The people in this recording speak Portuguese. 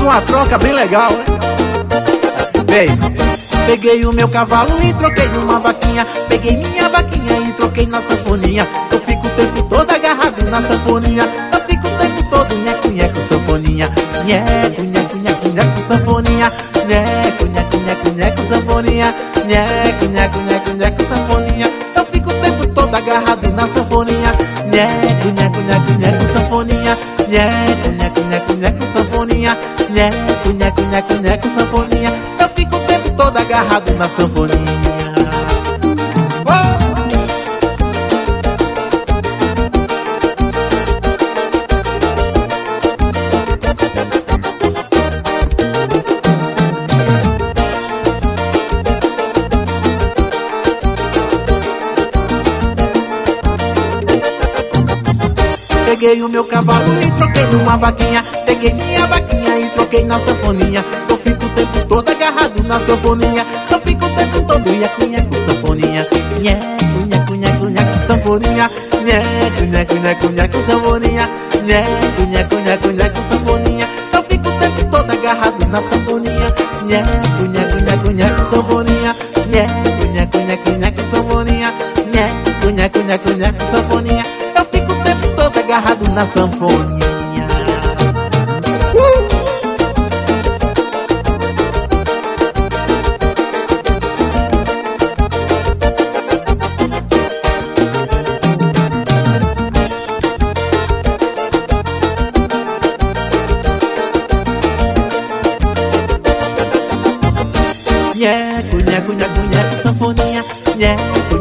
uma troca bem legal, né? Vem. Peguei o meu cavalo e troquei numa vaquinha. Peguei minha vaquinha e troquei na sanfoninha. Eu fico o tempo todo agarrado na sanfoninha. Eu fico o tempo todo nheco, nheco, sanfoninha. Nheco, nheco, nheco, nheco, sanfoninha. Nheco, nheco, nheco, nheco, sanfoninha. Nheco, nheco, nheco, nheco, sanfoninha. Eu fico o tempo todo agarrado na sanfoninha. Nheco, nheco, nheco, nheco, sanfoninha. Nheco, nheco, nheco, nheco, sanfoninha. Nheco, nheco, nheco, nheco, sanfoninha. Eu fico o tempo todo agarrado na sanfoninha. Peguei o meu cavalo e troquei numa vaquinha. Peguei minha vaquinha e troquei na sanfoninha. Eu fico o tempo todo agarrado na sanfoninha. Eu fico o tempo todo nheco, nheco, sanfoninha. Nheco, nheco, nheco, nheco, sanfoninha. Nheco, nheco, nheco, nheco, sanfoninha. Nheco, nheco, nheco, nheco, sanfoninha. Eu fico o tempo todo agarrado na sanfoninha. Nheco, nheco, nheco, nheco, sanfoninha. Nheco, nheco, nheco, nheco, sanfoninha. Nheco, nheco, nheco, nheco, sanfoninha. Eu fico o tempo todo agarrado na sanfoninha. Nheco, nheco, nheco, nheco, sanfoninha. Nheco,